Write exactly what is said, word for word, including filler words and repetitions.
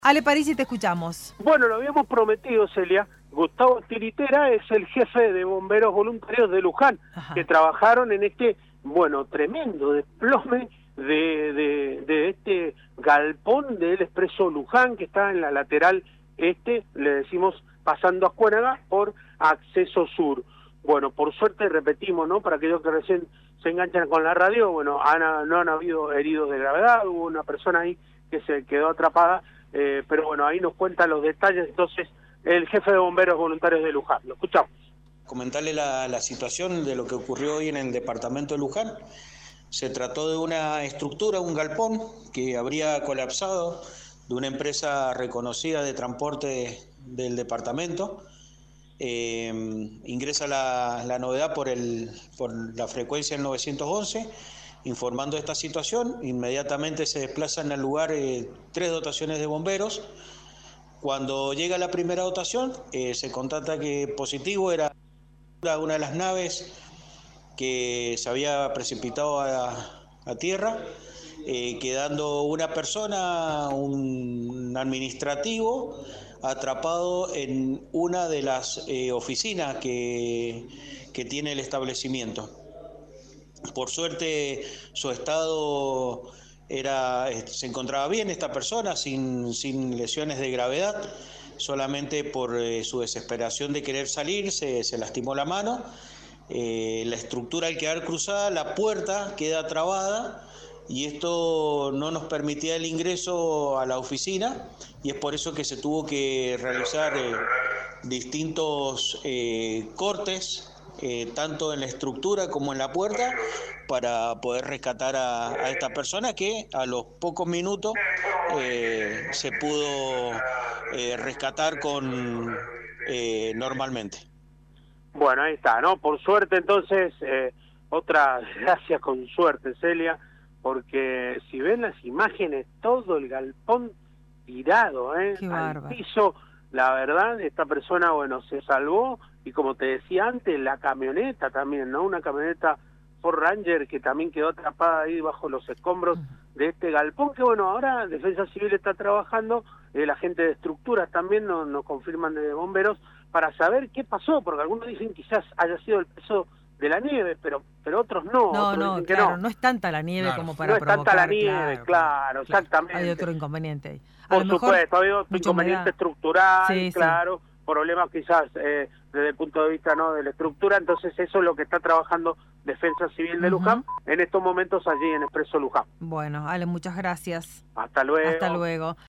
Ale Parisi, te escuchamos. Bueno, lo habíamos prometido, Celia. Gustavo Tiritera es el jefe de bomberos voluntarios de Luján, Ajá. que trabajaron en este, bueno, tremendo desplome de, de, de este galpón del Expreso Luján, que está en la lateral este, le decimos pasando a Cuénaga por acceso sur. Bueno, por suerte repetimos, ¿no? Para aquellos que recién se enganchan con la radio, bueno, han, no han habido heridos de gravedad, hubo una persona ahí que se quedó atrapada, eh, pero bueno, ahí nos cuentan los detalles, entonces, el jefe de bomberos voluntarios de Luján. Lo escuchamos. Comentarle la, la situación de lo que ocurrió hoy en el departamento de Luján. Se trató de una estructura, un galpón, que habría colapsado de una empresa reconocida de transporte del departamento. Eh, ingresa la, la novedad por, el, por la frecuencia del novecientos once, informando de esta situación. Inmediatamente se desplazan al lugar eh, tres dotaciones de bomberos. Cuando llega la primera dotación, eh, se constata que positivo era una de las naves que se había precipitado a, a tierra, eh, quedando una persona, un administrativo, atrapado en una de las eh, oficinas que, que tiene el establecimiento. Por suerte, su estado era, se encontraba bien, esta persona, sin, sin lesiones de gravedad. Solamente por eh, su desesperación de querer salir, se, se lastimó la mano. Eh, la estructura al quedar cruzada, la puerta queda trabada y esto no nos permitía el ingreso a la oficina, y es por eso que se tuvo que realizar eh, distintos eh, cortes, eh, tanto en la estructura como en la puerta, para poder rescatar a, a esta persona, que a los pocos minutos eh, se pudo eh, rescatar con eh, normalmente. Bueno, ahí está, ¿no? Por suerte, entonces, eh, otra gracias con suerte, Celia, porque si ven las imágenes, todo el galpón tirado, ¿eh? Qué al bárbaro. piso, la verdad, esta persona, bueno, se salvó, y como te decía antes, la camioneta también, ¿no? Una camioneta Ford Ranger que también quedó atrapada ahí bajo los escombros de este galpón, que bueno, ahora Defensa Civil está trabajando, eh, la gente de estructuras también nos, nos confirman de bomberos, para saber qué pasó, porque algunos dicen quizás haya sido el peso de la nieve, pero pero otros no. No, otros no, dicen que claro, no. no es tanta la nieve claro. como para no provocar. No es tanta la nieve, claro, claro, exactamente. Hay otro inconveniente ahí. A Por lo mejor, supuesto, hay otro inconveniente humedad. estructural, sí, claro, sí. problemas quizás eh, desde el punto de vista no de la estructura, entonces eso es lo que está trabajando Defensa Civil de uh-huh. Luján en estos momentos allí en Expreso Luján. Bueno, Ale, muchas gracias. Hasta luego. Hasta luego.